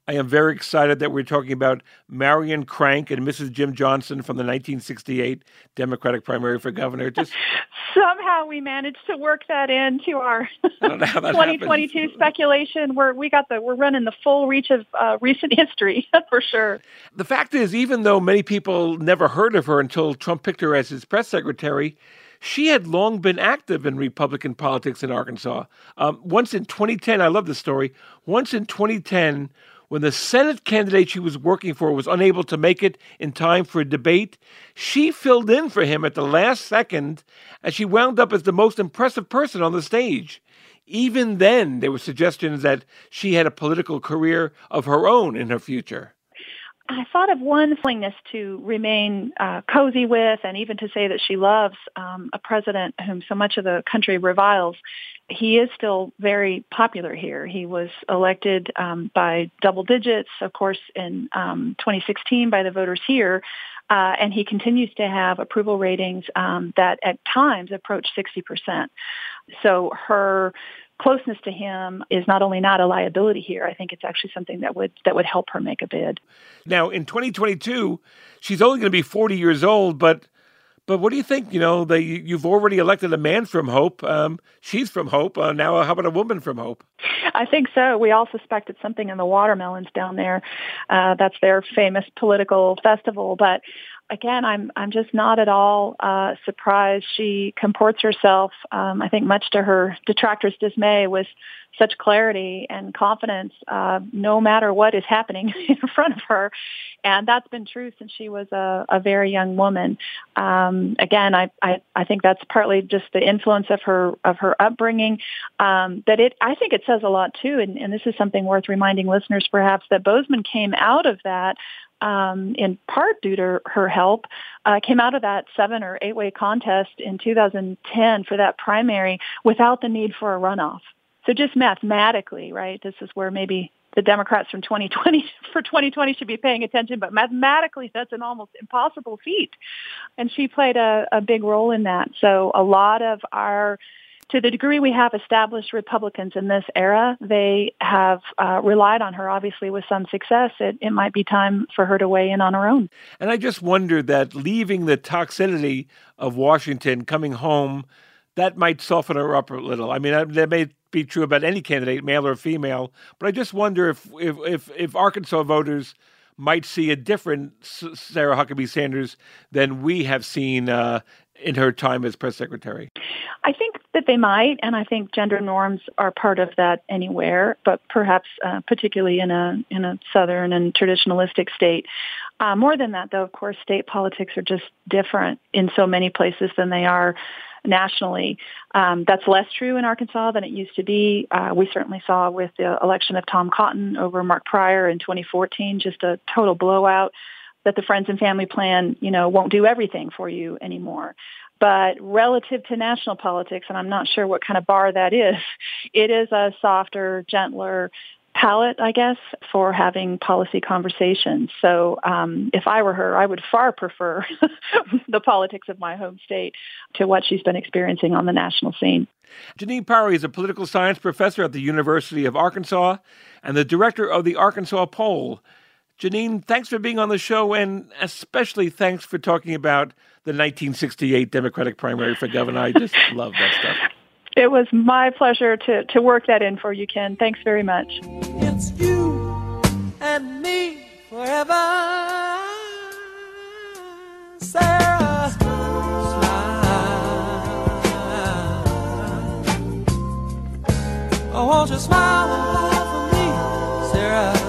I am very excited that we're talking about Marion Crank and Mrs. Jim Johnson from the 1968 Democratic primary for governor. Just somehow we managed to work that into our I don't know how that 2022 happens. speculation. We're running the full reach of recent history for sure. The fact is, even though many people never heard of her until Trump picked her as his press secretary, she had long been active in Republican politics in Arkansas. Once in 2010, I love this story. Once in 2010, when the Senate candidate she was working for was unable to make it in time for a debate, she filled in for him at the last second, and she wound up as the most impressive person on the stage. Even then, there were suggestions that she had a political career of her own in her future. I thought of one willingness to remain cozy with, and even to say that she loves a president whom so much of the country reviles. He is still very popular here. He was elected by double digits, of course, in 2016 by the voters here, and he continues to have approval ratings that at times approach 60%. So her closeness to him is not only not a liability here, I think it's actually something that would help her make a bid. Now, in 2022, she's only going to be 40 years old, but what do you think? You know, you've already elected a man from Hope. She's from Hope. Now, how about a woman from Hope? I think so. We all suspected something in the watermelons down there. That's their famous political festival. But again, I'm just not at all surprised. She comports herself, I think much to her detractors' dismay, with such clarity and confidence, no matter what is happening in front of her. And that's been true since she was a very young woman. Again, I think that's partly just the influence of her upbringing. I think it says a lot too, and this is something worth reminding listeners perhaps, that Bozeman came out of that in part due to her help, came out of that 7 or 8-way contest in 2010 for that primary without the need for a runoff. So just mathematically, right, this is where maybe the Democrats from 2020 should be paying attention, but mathematically that's an almost impossible feat. And she played a big role in that. So a lot of to the degree we have established Republicans in this era, they have relied on her, obviously, with some success. It might be time for her to weigh in on her own. And I just wonder that leaving the toxicity of Washington, coming home, that might soften her up a little. I mean, that may be true about any candidate, male or female. But I just wonder if Arkansas voters might see a different Sarah Huckabee Sanders than we have seen in her time as press secretary. I think that they might, and I think gender norms are part of that anywhere, but perhaps particularly in a southern and traditionalistic state. More than that, though, of course, state politics are just different in so many places than they are nationally. That's less true in Arkansas than it used to be. We certainly saw with the election of Tom Cotton over Mark Pryor in 2014, just a total blowout, that the Friends and Family Plan, won't do everything for you anymore. But relative to national politics, and I'm not sure what kind of bar that is, it is a softer, gentler palette, I guess, for having policy conversations. So if I were her, I would far prefer the politics of my home state to what she's been experiencing on the national scene. Jeanine Pirro is a political science professor at the University of Arkansas and the director of the Arkansas Poll. Jeanine, thanks for being on the show, and especially thanks for talking about the 1968 Democratic primary for governor. I just love that stuff. It was my pleasure to work that in for you, Ken. Thanks very much. It's you and me forever, Sarah. Smile. Oh, won't you smile and laugh for me, Sarah?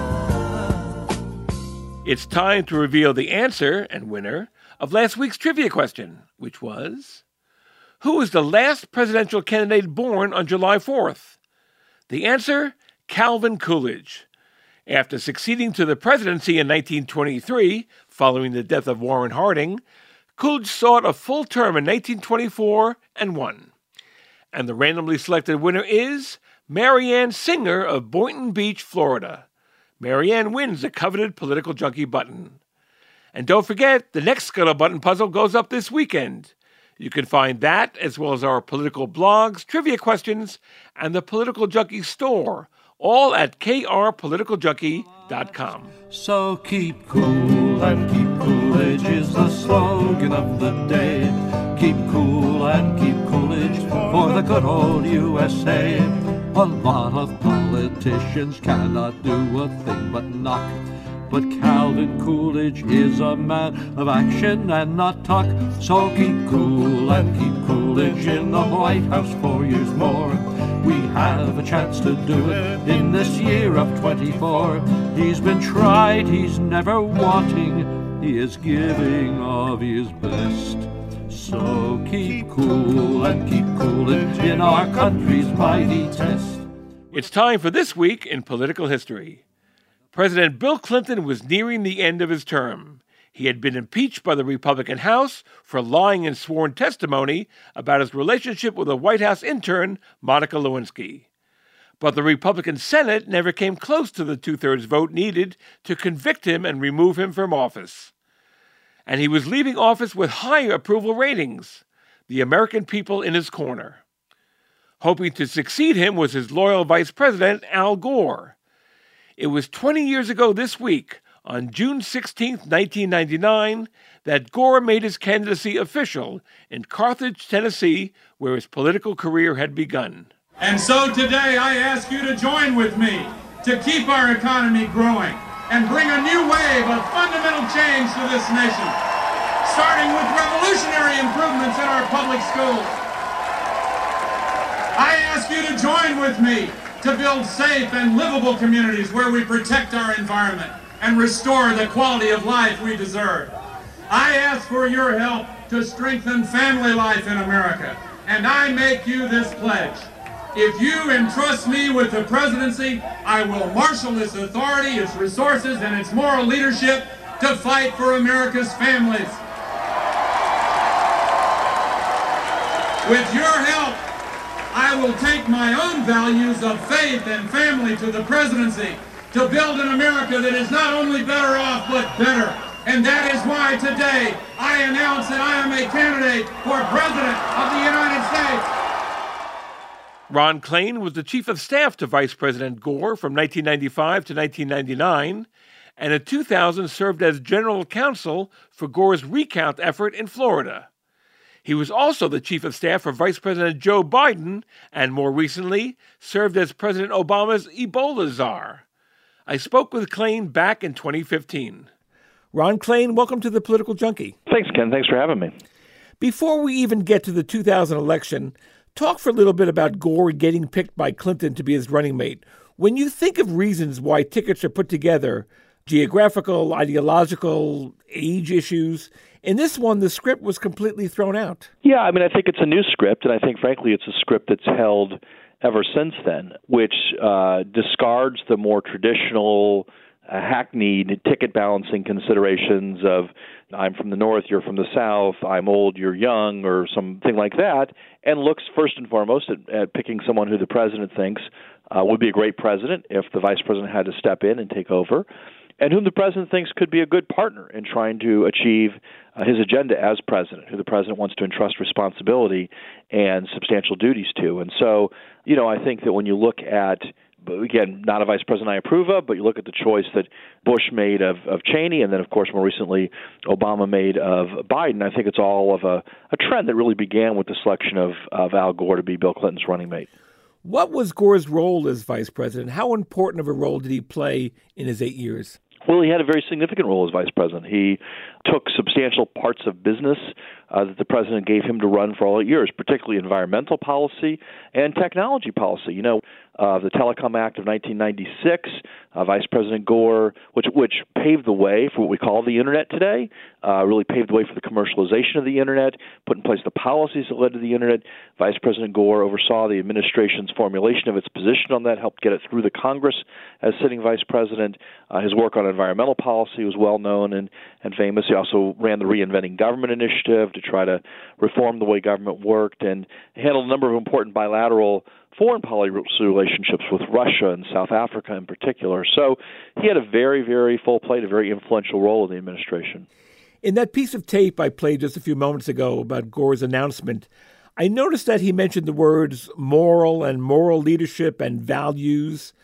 It's time to reveal the answer and winner of last week's trivia question, which was, who was the last presidential candidate born on July 4th? The answer, Calvin Coolidge. After succeeding to the presidency in 1923, following the death of Warren Harding, Coolidge sought a full term in 1924 and won. And the randomly selected winner is Marianne Singer of Boynton Beach, Florida. Marianne wins the coveted Political Junkie button. And don't forget, the next Scuttle Button puzzle goes up this weekend. You can find that, as well as our political blogs, trivia questions, and the Political Junkie store, all at krpoliticaljunkie.com. So keep cool and keep Coolidge is the slogan of the day. Keep cool and keep Coolidge for the good old USA. A lot of politicians cannot do a thing but knock. But Calvin Coolidge is a man of action and not talk. So keep cool and keep Coolidge in the White House 4 years more. We have a chance to do it in this year of 24. He's been tried, he's never wanting. He is giving of his best. So keep cool and keep Coolidge in our country's mighty test. It's time for This Week in Political History. President Bill Clinton was nearing the end of his term. He had been impeached by the Republican House for lying in sworn testimony about his relationship with a White House intern, Monica Lewinsky. But the Republican Senate never came close to the two-thirds vote needed to convict him and remove him from office. And he was leaving office with high approval ratings, the American people in his corner. Hoping to succeed him was his loyal Vice President, Al Gore. It was 20 years ago this week, on June 16, 1999, that Gore made his candidacy official in Carthage, Tennessee, where his political career had begun. And so today I ask you to join with me to keep our economy growing and bring a new wave of fundamental change to this nation, starting with revolutionary improvements in our public schools. I ask you to join with me to build safe and livable communities where we protect our environment and restore the quality of life we deserve. I ask for your help to strengthen family life in America, and I make you this pledge. If you entrust me with the presidency, I will marshal its authority, its resources, and its moral leadership to fight for America's families. With your help, I will take my own values of faith and family to the presidency to build an America that is not only better off, but better. And that is why today I announce that I am a candidate for President of the United States. Ron Klain was the chief of staff to Vice President Gore from 1995 to 1999, and in 2000 served as general counsel for Gore's recount effort in Florida. He was also the chief of staff for Vice President Joe Biden, and more recently, served as President Obama's Ebola czar. I spoke with Klain back in 2015. Ron Klain, welcome to the Political Junkie. Thanks, Ken. Thanks for having me. Before we even get to the 2000 election, talk for a little bit about Gore getting picked by Clinton to be his running mate. When you think of reasons why tickets are put together, geographical, ideological, age issues, in this one, the script was completely thrown out. Yeah, I mean, I think it's a new script, and I think, frankly, it's a script that's held ever since then, which discards the more traditional, hackneyed ticket balancing considerations of I'm from the North, you're from the South, I'm old, you're young, or something like that, and looks first and foremost at picking someone who the president thinks would be a great president if the vice president had to step in and take over, and whom the president thinks could be a good partner in trying to achieve his agenda as president, who the president wants to entrust responsibility and substantial duties to. And so, you know, I think that when you look at, again, not a vice president I approve of, but you look at the choice that Bush made of Cheney, and then, of course, more recently, Obama made of Biden, I think it's all of a trend that really began with the selection of Al Gore to be Bill Clinton's running mate. What was Gore's role as vice president? How important of a role did he play in his 8 years? Well, he had a very significant role as vice president. He took substantial parts of business that the president gave him to run for all 8 years, particularly environmental policy and technology policy. You know, the Telecom Act of 1996, Vice President Gore, which paved the way for what we call the Internet today, really paved the way for the commercialization of the Internet, put in place the policies that led to the Internet. Vice President Gore oversaw the administration's formulation of its position on that, helped get it through the Congress as sitting vice president. His work on environmental policy was well known and famous. He also ran the Reinventing Government initiative to try to reform the way government worked, and handled a number of important bilateral foreign policy relationships with Russia and South Africa in particular. So he had a very, very full plate, a very influential role in the administration. In that piece of tape I played just a few moments ago about Gore's announcement, I noticed that he mentioned the words moral and moral leadership and values.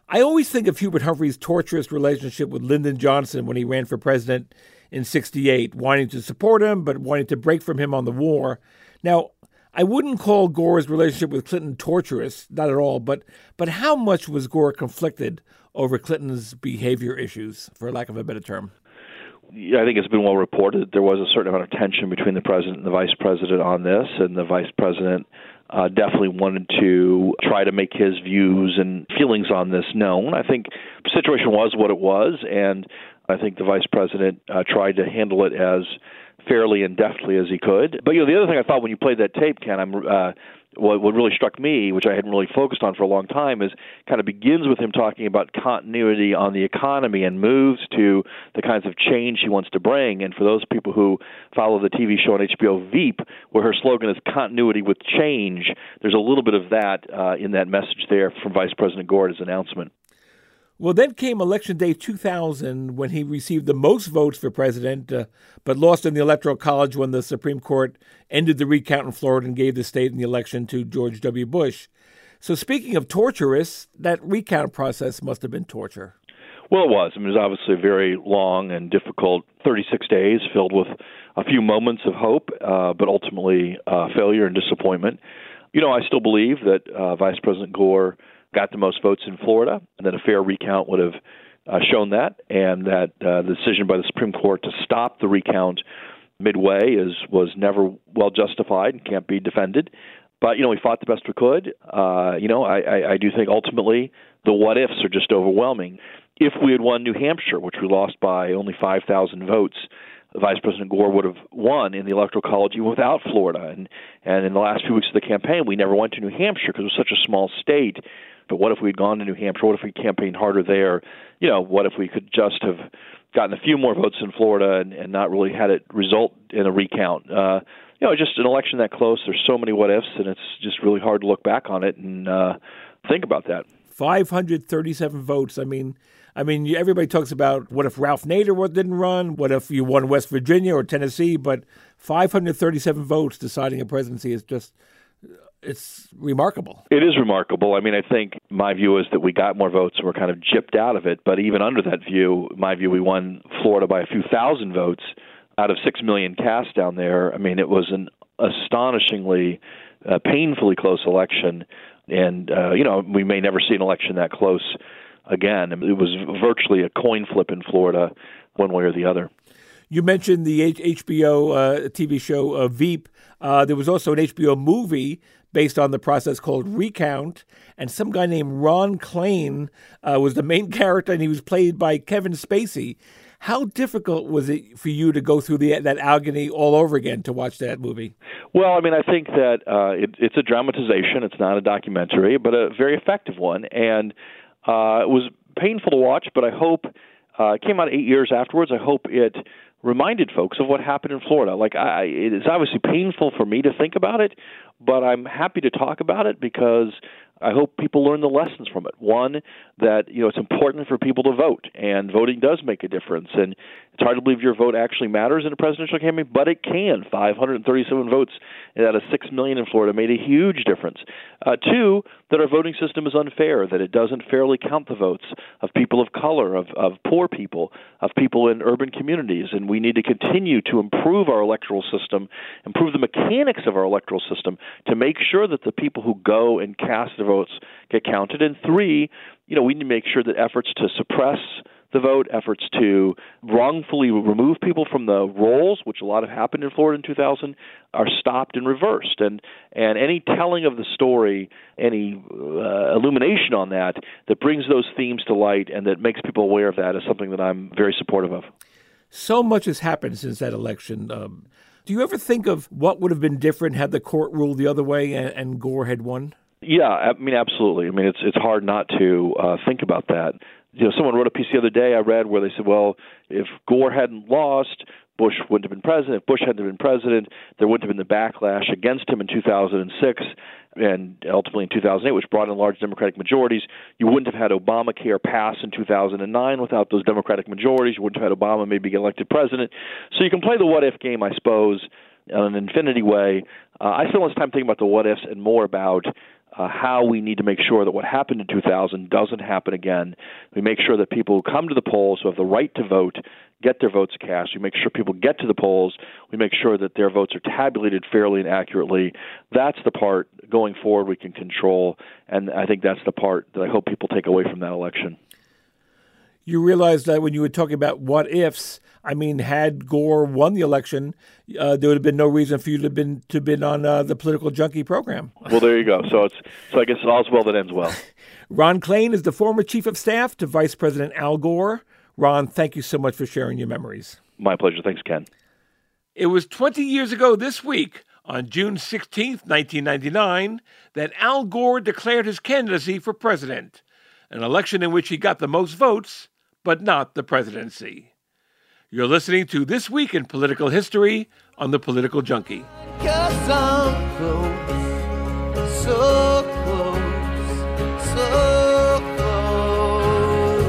I always think of Hubert Humphrey's torturous relationship with Lyndon Johnson when he ran for president in '68, wanting to support him but wanting to break from him on the war. Now, I wouldn't call Gore's relationship with Clinton torturous, not at all, but how much was Gore conflicted over Clinton's behavior issues, for lack of a better term? Yeah, I think it's been well reported that there was a certain amount of tension between the president and the vice president on this, and the vice president definitely wanted to try to make his views and feelings on this known. I think the situation was what it was, and I think the vice president tried to handle it as fairly and deftly as he could. But, the other thing I thought when you played that tape, Ken, what really struck me, which I hadn't really focused on for a long time, is kind of begins with him talking about continuity on the economy and moves to the kinds of change he wants to bring. And for those people who follow the TV show on HBO, Veep, where her slogan is continuity with change, there's a little bit of that in that message there from Vice President Gore at his announcement. Well, then came Election Day 2000, when he received the most votes for president, but lost in the Electoral College when the Supreme Court ended the recount in Florida and gave the state in the election to George W. Bush. So speaking of torturous, that recount process must have been torture. Well, it was. It was obviously a very long and difficult 36 days filled with a few moments of hope, but ultimately failure and disappointment. I still believe that Vice President Gore got the most votes in Florida, and that a fair recount would have shown that, and that the decision by the Supreme Court to stop the recount midway was never well justified and can't be defended. But, we fought the best we could. I do think ultimately the what-ifs are just overwhelming. If we had won New Hampshire, which we lost by only 5,000 votes, Vice President Gore would have won in the Electoral College even without Florida. And in the last few weeks of the campaign, we never went to New Hampshire because it was such a small state. But what if we'd gone to New Hampshire? What if we campaigned harder there? What if we could just have gotten a few more votes in Florida and not really had it result in a recount? Just an election that close, there's so many what-ifs, and it's just really hard to look back on it and think about that. 537 votes. I mean, everybody talks about what if Ralph Nader didn't run, what if you won West Virginia or Tennessee, but 537 votes deciding a presidency is just... It's remarkable. It is remarkable. I think my view is that we got more votes and we're kind of gypped out of it. But even under that view, we won Florida by a few thousand votes out of 6 million cast down there. It was an astonishingly, painfully close election. And, we may never see an election that close again. It was virtually a coin flip in Florida, one way or the other. You mentioned the HBO TV show Veep. There was also an HBO movie based on the process called Recount, and some guy named Ron Klain was the main character, and he was played by Kevin Spacey. How difficult was it for you to go through that agony all over again to watch that movie? Well, I think that it's a dramatization. It's not a documentary, but a very effective one. And it was painful to watch, but I hope it came out 8 years afterwards. I hope it reminded folks of what happened in Florida. It is obviously painful for me to think about it, but I'm happy to talk about it because I hope people learn the lessons from it. One, that it's important for people to vote, and voting does make a difference. And it's hard to believe your vote actually matters in a presidential campaign, but it can. 537 votes out of 6 million in Florida made a huge difference. Two, that our voting system is unfair, that it doesn't fairly count the votes of people of color, of poor people, of people in urban communities. And we need to continue to improve our electoral system, improve the mechanics of our electoral system to make sure that the people who go and cast their votes get counted. And three, we need to make sure that efforts to suppress the vote, efforts to wrongfully remove people from the rolls, which a lot have happened in Florida in 2000, are stopped and reversed. And any telling of the story, any illumination on that brings those themes to light and that makes people aware of that is something that I'm very supportive of. So much has happened since that election. Do you ever think of what would have been different had the court ruled the other way and Gore had won? Yeah, absolutely. It's hard not to think about that. Someone wrote a piece the other day I read where they said, well, if Gore hadn't lost, Bush wouldn't have been president. If Bush hadn't been president, there wouldn't have been the backlash against him in 2006 and ultimately in 2008, which brought in large Democratic majorities. You wouldn't have had Obamacare pass in 2009 without those Democratic majorities. You wouldn't have had Obama maybe get elected president. So you can play the what-if game, I suppose, in an infinity way. I spend less time thinking about the what-ifs and more about how we need to make sure that what happened in 2000 doesn't happen again. We make sure that people who come to the polls, who have the right to vote, get their votes cast. We make sure people get to the polls. We make sure that their votes are tabulated fairly and accurately. That's the part going forward we can control, and I think that's the part that I hope people take away from that election. You realize that when you were talking about what ifs, I mean, had Gore won the election, there would have been no reason for you to have been on the Political Junkie program. Well, there you go. So I guess all's well that ends well. Ron Klain is the former chief of staff to Vice President Al Gore. Ron, thank you so much for sharing your memories. My pleasure. Thanks, Ken. It was 20 years ago this week, on June 16, 1999, that Al Gore declared his candidacy for president, an election in which he got the most votes, but not the presidency. You're listening to This Week in Political History on the Political Junkie. 'Cause I'm close, so close, so close.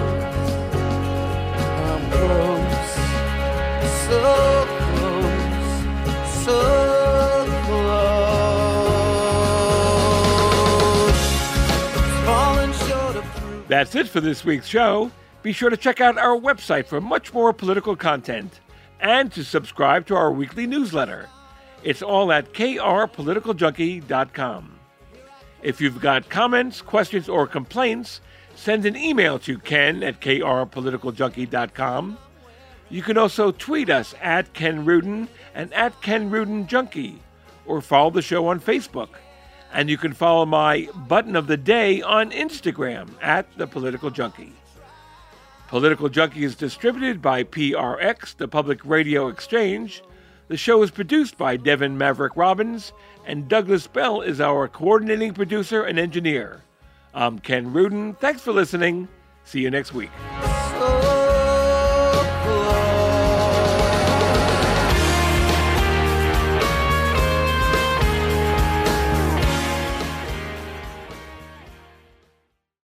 I'm close, so close, so close. Falling short of proof. That's it for this week's show. Be sure to check out our website for much more political content and to subscribe to our weekly newsletter. It's all at krpoliticaljunkie.com. If you've got comments, questions, or complaints, send an email to ken@krpoliticaljunkie.com. You can also tweet us at Ken Rudin and at Ken Rudin Junkie, or follow the show on Facebook. And you can follow my button of the day on Instagram at The Political Junkie. Political Junkie is distributed by PRX, the Public Radio Exchange. The show is produced by Devin Maverick Robbins, and Douglas Bell is our coordinating producer and engineer. I'm Ken Rudin. Thanks for listening. See you next week.